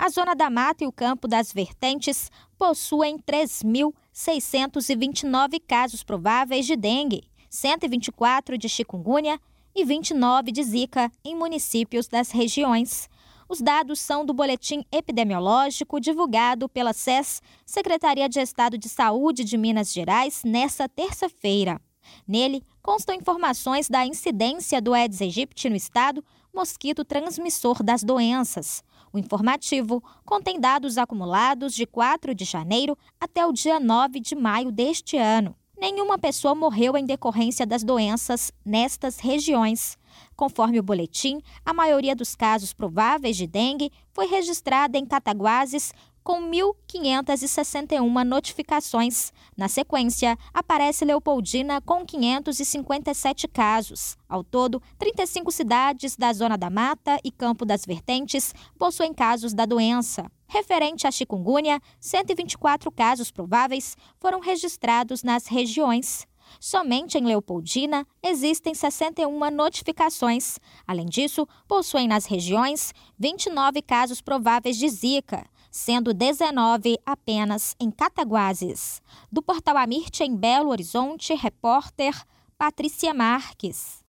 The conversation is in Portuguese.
A Zona da Mata e o Campo das Vertentes possuem 3.629 casos prováveis de dengue, 124 de chikungunya e 29 de zika em municípios das regiões. Os dados são do boletim epidemiológico divulgado pela SES, Secretaria de Estado de Saúde de Minas Gerais, nesta terça-feira. Nele, constam informações da incidência do Aedes aegypti no estado, mosquito transmissor das doenças. O informativo contém dados acumulados de 4 de janeiro até o dia 9 de maio deste ano. Nenhuma pessoa morreu em decorrência das doenças nestas regiões. Conforme o boletim, a maioria dos casos prováveis de dengue foi registrada em Cataguases, com 1.561 notificações. Na sequência, aparece Leopoldina com 557 casos. Ao todo, 35 cidades da Zona da Mata e Campo das Vertentes possuem casos da doença. Referente à chikungunya, 124 casos prováveis foram registrados nas regiões. Somente em Leopoldina existem 61 notificações. Além disso, possuem nas regiões 29 casos prováveis de zika, sendo 19 apenas em Cataguases. Do Portal Amirte, em Belo Horizonte, repórter Patrícia Marques.